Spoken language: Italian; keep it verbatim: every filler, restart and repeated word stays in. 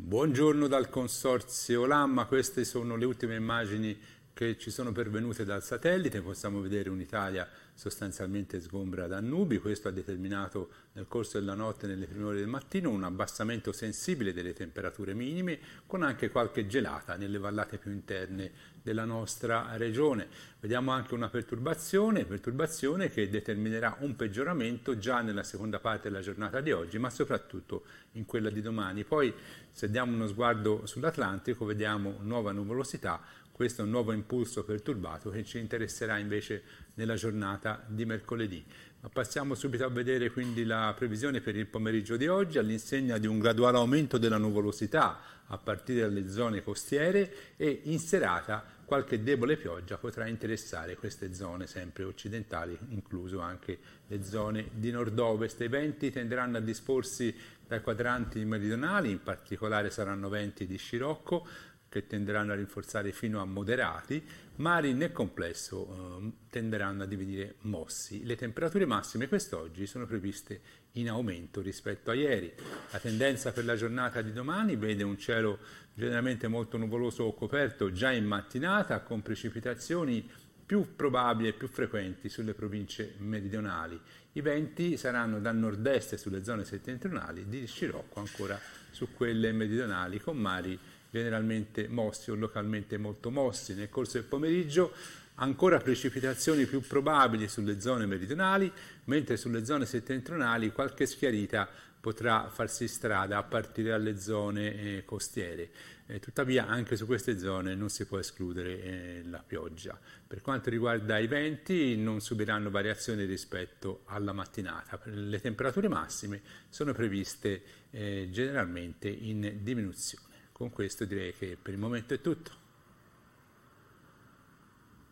Buongiorno dal Consorzio Lamma, queste sono le ultime immagini che ci sono pervenute dal satellite. Possiamo vedere un'Italia sostanzialmente sgombra da nubi. Questo ha determinato nel corso della notte e nelle prime ore del mattino un abbassamento sensibile delle temperature minime, con anche qualche gelata nelle vallate più interne della nostra regione. Vediamo anche una perturbazione, perturbazione che determinerà un peggioramento già nella seconda parte della giornata di oggi, ma soprattutto in quella di domani. Poi, se diamo uno sguardo sull'Atlantico, vediamo nuova nuvolosità. Questo è un nuovo impulso perturbato che ci interesserà invece nella giornata di mercoledì. Ma passiamo subito a vedere quindi la previsione per il pomeriggio di oggi, all'insegna di un graduale aumento della nuvolosità a partire dalle zone costiere, e in serata qualche debole pioggia potrà interessare queste zone sempre occidentali, incluso anche le zone di nord-ovest. I venti tenderanno a disporsi dai quadranti meridionali, in particolare saranno venti di scirocco, che tenderanno a rinforzare fino a moderati, mari nel complesso eh, tenderanno a divenire mossi. Le temperature massime quest'oggi sono previste in aumento rispetto a ieri. La tendenza per la giornata di domani vede un cielo generalmente molto nuvoloso o coperto già in mattinata, con precipitazioni più probabili e più frequenti sulle province meridionali. I venti saranno dal nord-est sulle zone settentrionali, di scirocco ancora su quelle meridionali, con mari generalmente mossi o localmente molto mossi. Nel corso del pomeriggio ancora precipitazioni più probabili sulle zone meridionali, mentre sulle zone settentrionali qualche schiarita potrà farsi strada a partire dalle zone eh, costiere. Eh, tuttavia anche su queste zone non si può escludere eh, la pioggia. Per quanto riguarda i venti, non subiranno variazioni rispetto alla mattinata. Le temperature massime sono previste eh, generalmente in diminuzione. Con questo direi che per il momento è tutto.